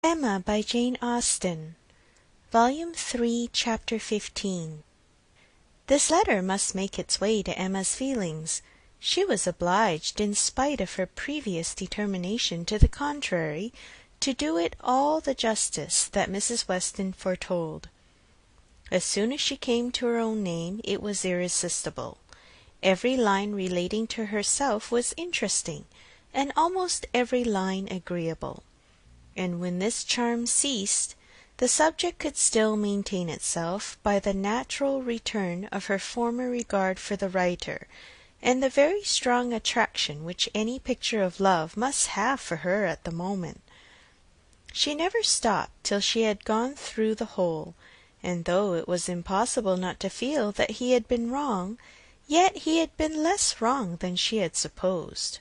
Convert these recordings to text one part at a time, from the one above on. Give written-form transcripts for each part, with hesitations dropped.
Emma by Jane Austen, Volume 3, Chapter 15. This letter must make its way to Emma's feelings. She was obliged, in spite of her previous determination to the contrary, to do it all the justice that Mrs. Weston foretold. As soon as she came to her own name, it was irresistible. Every line relating to herself was interesting, and almost every line agreeable. And when this charm ceased, the subject could still maintain itself by the natural return of her former regard for the writer, and the very strong attraction which any picture of love must have for her at the moment. She never stopped till she had gone through the whole, and though it was impossible not to feel that he had been wrong, yet he had been less wrong than she had supposed.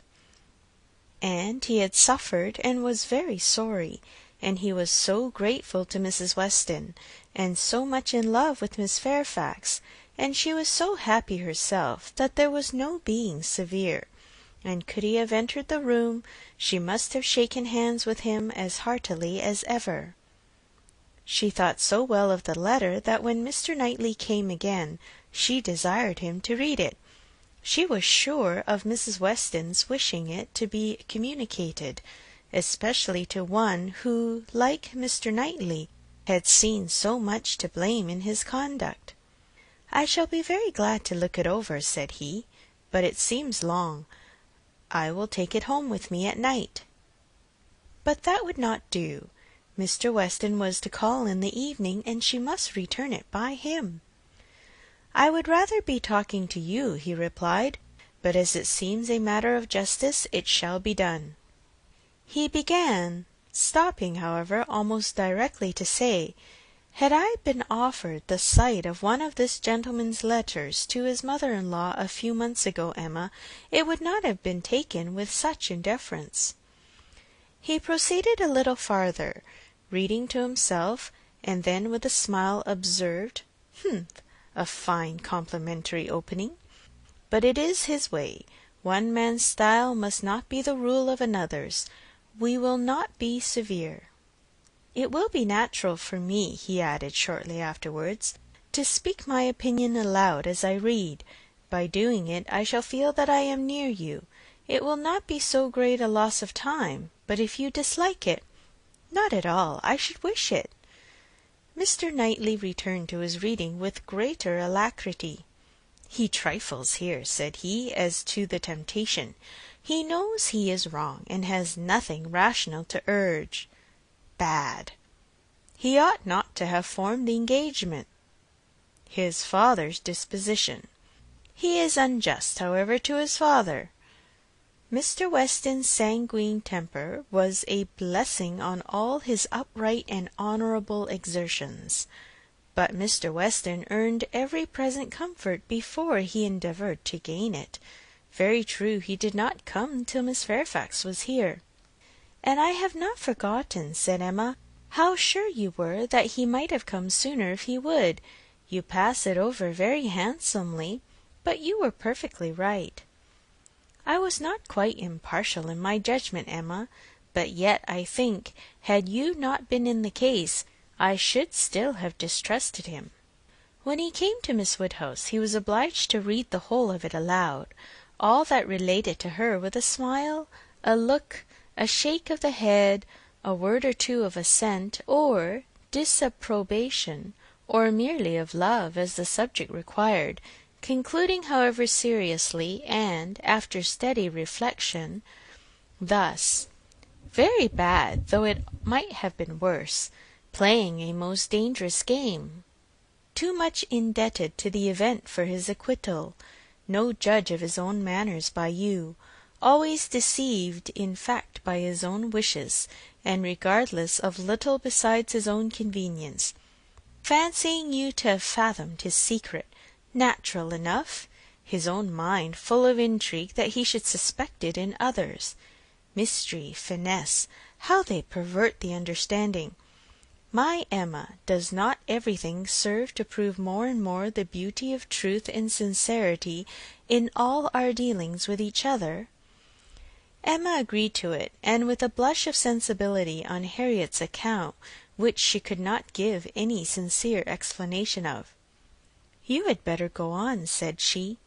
And he had suffered and was very sorry, and he was so grateful to Mrs. Weston, and so much in love with Miss Fairfax, and she was so happy herself, that there was no being severe, and could he have entered the room, she must have shaken hands with him as heartily as ever. She thought so well of the letter that when Mr. Knightley came again, she desired him to read it. She was sure of Mrs. Weston's wishing it to be communicated, especially to one who, like Mr. Knightley, had seen so much to blame in his conduct. "I shall be very glad to look it over," said he, "but it seems long. I will take it home with me at night." But that would not do. Mr. Weston was to call in the evening, and she must return it by him. "I would rather be talking to you," he replied, "but as it seems a matter of justice, it shall be done." He began, stopping, however, almost directly to say, "Had I been offered the sight of one of this gentleman's letters to his mother-in-law a few months ago, Emma, it would not have been taken with such indifference." He proceeded a little farther, reading to himself, and then with a smile observed, "Humph! A fine complimentary opening. But it is his way. One man's style must not be the rule of another's. We will not be severe. It will be natural for me," he added shortly afterwards, "to speak my opinion aloud as I read. By doing it I shall feel that I am near you. It will not be so great a loss of time, but if you dislike it—" "Not at all. I should wish it." Mr. Knightley returned to his reading with greater alacrity. "He trifles here," said he, "as to the temptation. He knows he is wrong, and has nothing rational to urge. Bad. He ought not to have formed the engagement. His father's disposition. He is unjust, however, to his father. Mr. Weston's sanguine temper was a blessing on all his upright and honourable exertions. But Mr. Weston earned every present comfort before he endeavoured to gain it. Very true, he did not come till Miss Fairfax was here." "And I have not forgotten," said Emma, "how sure you were that he might have come sooner if he would. You pass it over very handsomely, but you were perfectly right." "I was not quite impartial in my judgment, Emma, but yet I think, had you not been in the case, I should still have distrusted him." When he came to Miss Woodhouse, he was obliged to read the whole of it aloud, all that related to her, with a smile, a look, a shake of the head, a word or two of assent or disapprobation, or merely of love, as the subject required, concluding, however, seriously, and after steady reflection, thus: "Very bad, though it might have been worse. Playing a most dangerous game. Too much indebted to the event for his acquittal. No judge of his own manners by you. Always deceived in fact by his own wishes, and regardless of little besides his own convenience. Fancying you to have fathomed his secret. Natural enough. His own mind full of intrigue that he should suspect it in others. Mystery, finesse, how they pervert the understanding! My Emma, does not everything serve to prove more and more the beauty of truth and sincerity in all our dealings with each other? Emma agreed to it, and with a blush of sensibility on Harriet's account, which she could not give any sincere explanation of. "You had better go on," said she.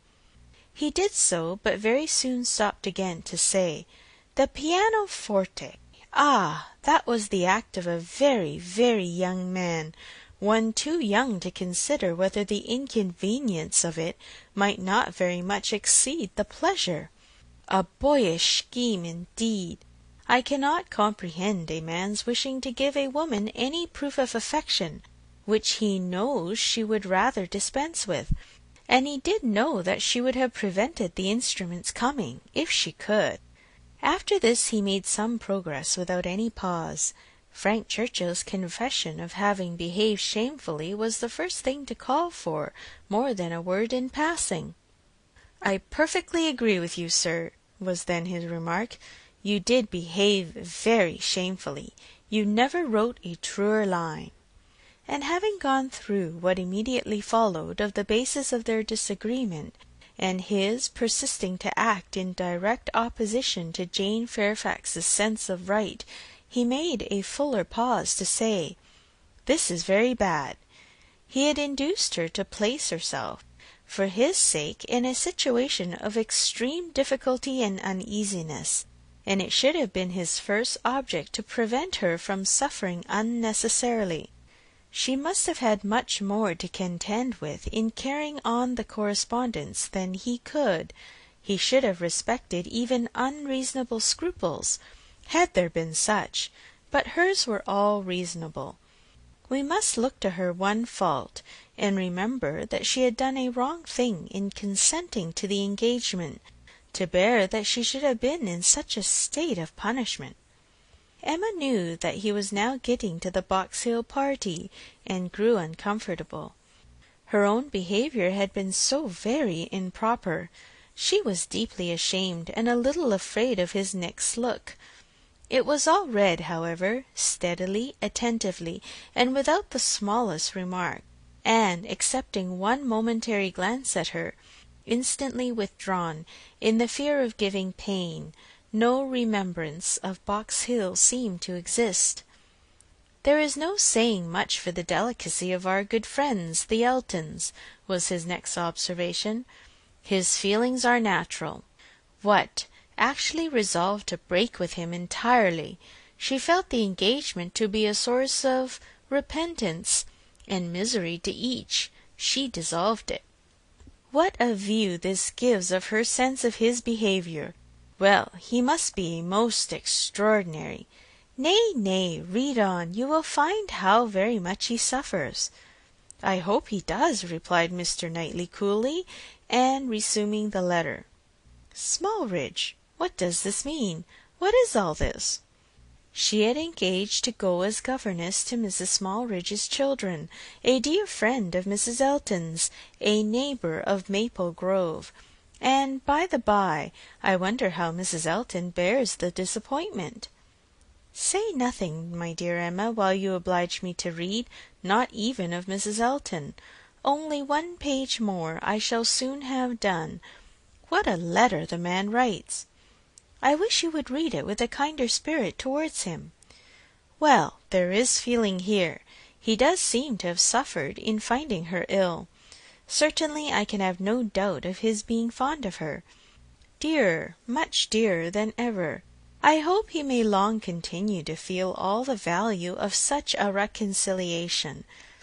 He did so, but very soon stopped again to say, "The pianoforte! Ah, that was the act of a very, very young man, one too young to consider whether the inconvenience of it might not very much exceed the pleasure. A boyish scheme indeed! I cannot comprehend a man's wishing to give a woman any proof of affection which he knows she would rather dispense with, and he did know that she would have prevented the instrument's coming, if she could." After this he made some progress without any pause. Frank Churchill's confession of having behaved shamefully was the first thing to call for more than a word in passing. "I perfectly agree with you, sir," was then his remark. "You did behave very shamefully. You never wrote a truer line." And having gone through what immediately followed of the basis of their disagreement, and his persisting to act in direct opposition to Jane Fairfax's sense of right, he made a fuller pause to say, "This is very bad." He had induced her to place herself, for his sake, in a situation of extreme difficulty and uneasiness, and it should have been his first object to prevent her from suffering unnecessarily. She must have had much more to contend with in carrying on the correspondence than he could. He should have respected even unreasonable scruples, had there been such, but hers were all reasonable. We must look to her one fault, and remember that she had done a wrong thing in consenting to the engagement, to bear that she should have been in such a state of punishment. Emma knew that he was now getting to the Box Hill party, and grew uncomfortable. Her own behaviour had been so very improper. She was deeply ashamed and a little afraid of his next look. It was all read, however, steadily, attentively, and without the smallest remark, and, excepting one momentary glance at her, instantly withdrawn, in the fear of giving pain, no remembrance of Box Hill seemed to exist. "There is no saying much for the delicacy of our good friends, the Eltons," was his next observation. "His feelings are natural. What! Actually resolved to break with him entirely! She felt the engagement to be a source of repentance and misery to each. She dissolved it. What a view this gives of her sense of his behaviour! Well, he must be most extraordinary. Nay, nay, read on. You will find how very much he suffers." "I hope he does," replied Mr. Knightley coolly, and resuming the letter. "Smallridge, what does this mean? What is all this?" She had engaged to go as governess to Mrs. Smallridge's children, a dear friend of Mrs. Elton's, a neighbour of Maple Grove. And, by the by, I wonder how Mrs. Elton bears the disappointment. "Say nothing, my dear Emma, while you oblige me to read, not even of Mrs. Elton. Only one page more, I shall soon have done. What a letter the man writes! I wish you would read it with a kinder spirit towards him. Well, there is feeling here. He does seem to have suffered in finding her ill. Certainly I can have no doubt of his being fond of her. Dearer, much dearer than ever. I hope he may long continue to feel all the value of such a reconciliation.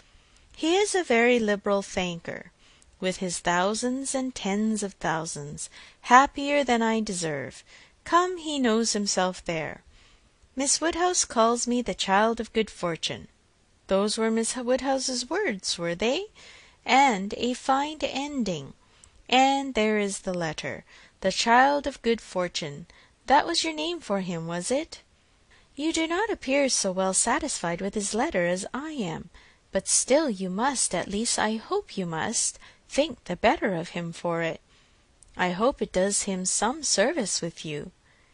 He is a very liberal thanker, with his thousands and tens of thousands, happier than I deserve. Come, he knows himself there. Miss Woodhouse calls me the child of good fortune. Those were Miss Woodhouse's words, were they? And a fine ending. And there is the letter. The child of good fortune. That was your name for him, was it? You do not appear so well satisfied with his letter as I am, but still you must, at least I hope you must, think the better of him for it. I hope it does him some service with you.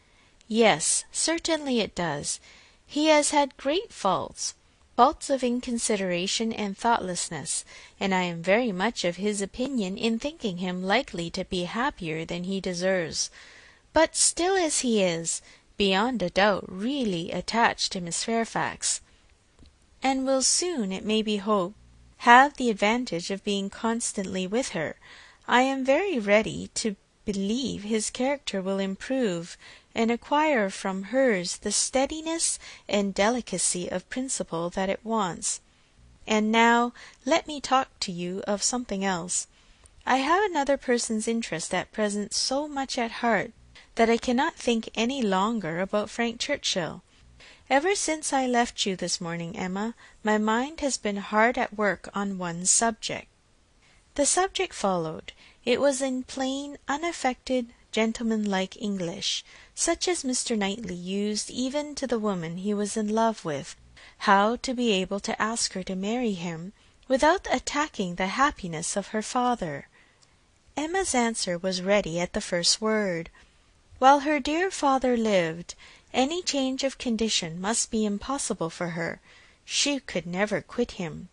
Yes, certainly it does. He has had great faults of inconsideration and thoughtlessness, and I am very much of his opinion in thinking him likely to be happier than he deserves. but still as he is, beyond a doubt really attached to Miss Fairfax, and will soon, it may be hoped, have the advantage of being constantly with her, I am very ready to believe his character will improve, and acquire from hers the steadiness and delicacy of principle that it wants. And now let me talk to you of something else. I have another person's interest at present so much at heart that I cannot think any longer about Frank Churchill. Ever since I left you this morning, Emma, my mind has been hard at work on one subject." The subject followed. It was in plain, unaffected, gentlemanlike English, such as Mr. Knightley used even to the woman he was in love with, how to be able to ask her to marry him without attacking the happiness of her father. Emma's answer was ready at the first word. While her dear father lived, any change of condition must be impossible for her. She could never quit him.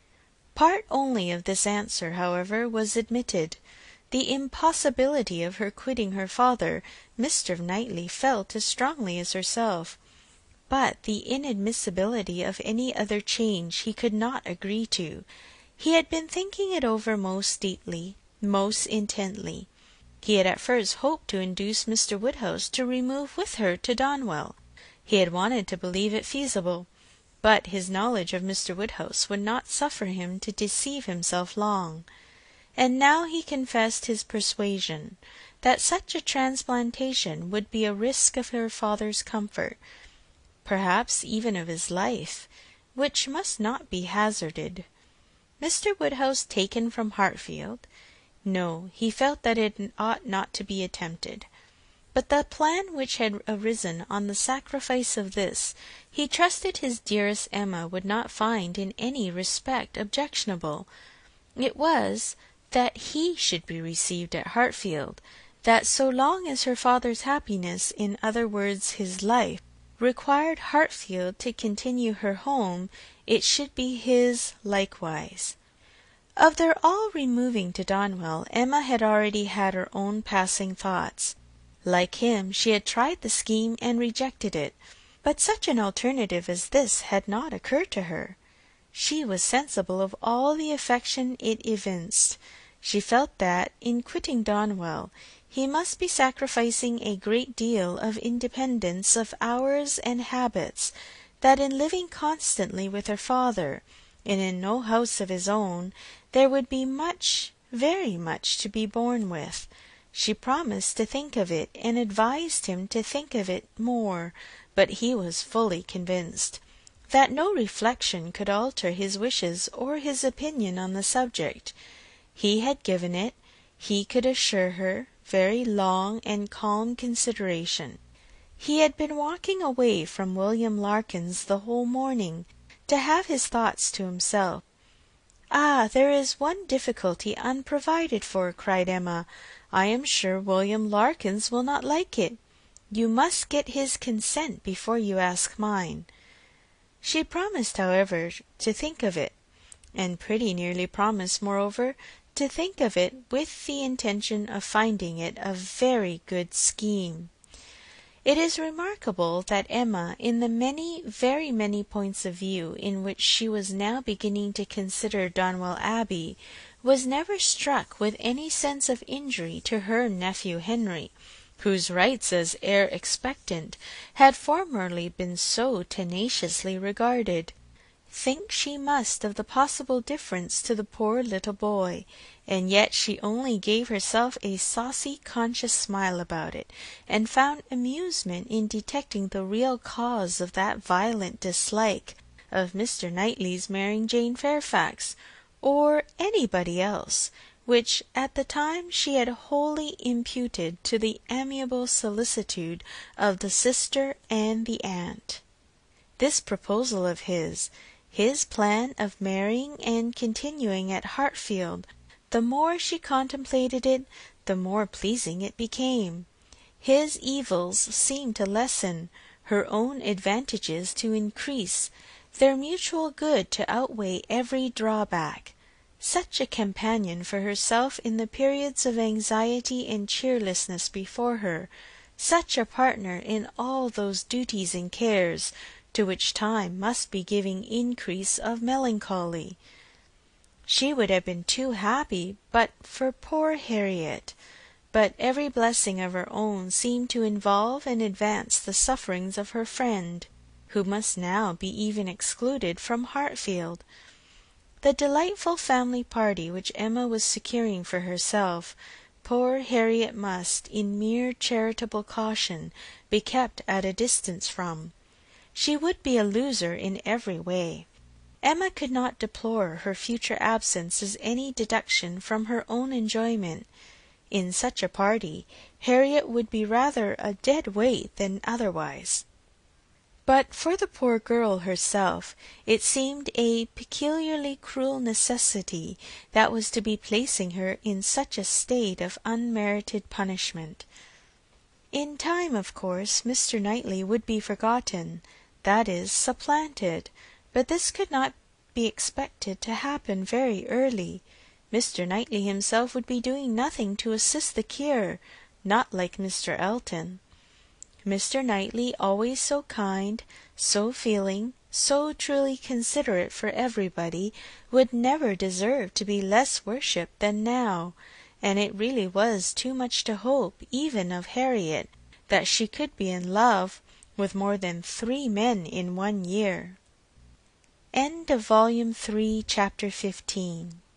Part only of this answer, however, was admitted. The impossibility of her quitting her father Mr. Knightley felt as strongly as herself, but the inadmissibility of any other change he could not agree to. He had been thinking it over most deeply, most intently. He had at first hoped to induce Mr. Woodhouse to remove with her to Donwell. He had wanted to believe it feasible, but his knowledge of Mr. Woodhouse would not suffer him to deceive himself long. And now he confessed his persuasion that such a transplantation would be a risk of her father's comfort, perhaps even of his life, which must not be hazarded. Mr. Woodhouse taken from Hartfield? No, he felt that it ought not to be attempted. But the plan which had arisen on the sacrifice of this, he trusted his dearest Emma would not find in any respect objectionable. It was, that he should be received at Hartfield, that so long as her father's happiness, in other words his life, required Hartfield to continue her home, it should be his likewise. Of their all removing to Donwell, Emma had already had her own passing thoughts. Like him, she had tried the scheme and rejected it, but such an alternative as this had not occurred to her. She was sensible of all the affection it evinced. She felt that, in quitting Donwell, he must be sacrificing a great deal of independence of hours and habits, that in living constantly with her father, and in no house of his own, there would be much, very much, to be borne with. She promised to think of it, and advised him to think of it more, but he was fully convinced that no reflection could alter his wishes or his opinion on the subject. He had given it, he could assure her, very long and calm consideration. He had been walking away from William Larkins the whole morning, to have his thoughts to himself. "Ah, there is one difficulty unprovided for," cried Emma. "I am sure William Larkins will not like it. You must get his consent before you ask mine." She promised, however, to think of it, and pretty nearly promised, moreover, to think of it with the intention of finding it a very good scheme. It is remarkable that Emma, in the many, very many points of view in which she was now beginning to consider Donwell Abbey, was never struck with any sense of injury to her nephew Henry, whose rights as heir expectant had formerly been so tenaciously regarded. Think she must of the possible difference to the poor little boy, and yet she only gave herself a saucy conscious smile about it, and found amusement in detecting the real cause of that violent dislike of Mr. Knightley's marrying Jane Fairfax, or anybody else, which at the time she had wholly imputed to the amiable solicitude of the sister and the aunt. This proposal of his plan of marrying and continuing at Hartfield, the more she contemplated it, the more pleasing it became. His evils seemed to lessen, her own advantages to increase, their mutual good to outweigh every drawback. Such a companion for herself in the periods of anxiety and cheerlessness before her, such a partner in all those duties and cares to which time must be giving increase of melancholy. She would have been too happy but for poor Harriet, but every blessing of her own seemed to involve and advance the sufferings of her friend, who must now be even excluded from Hartfield. The delightful family party which Emma was securing for herself, poor Harriet must, in mere charitable caution, be kept at a distance from. She would be a loser in every way. Emma could not deplore her future absence as any deduction from her own enjoyment. In such a party, Harriet would be rather a dead weight than otherwise. But for the poor girl herself, it seemed a peculiarly cruel necessity that was to be placing her in such a state of unmerited punishment. In time, of course, Mr. Knightley would be forgotten, that is, supplanted, but this could not be expected to happen very early. Mr. Knightley himself would be doing nothing to assist the cure, not like Mr. Elton. Mr. Knightley, always so kind, so feeling, so truly considerate for everybody, would never deserve to be less worshipped than now, and it really was too much to hope, even of Harriet, that she could be in love with more than 3 men in 1 year. End of Volume 3, Chapter 15.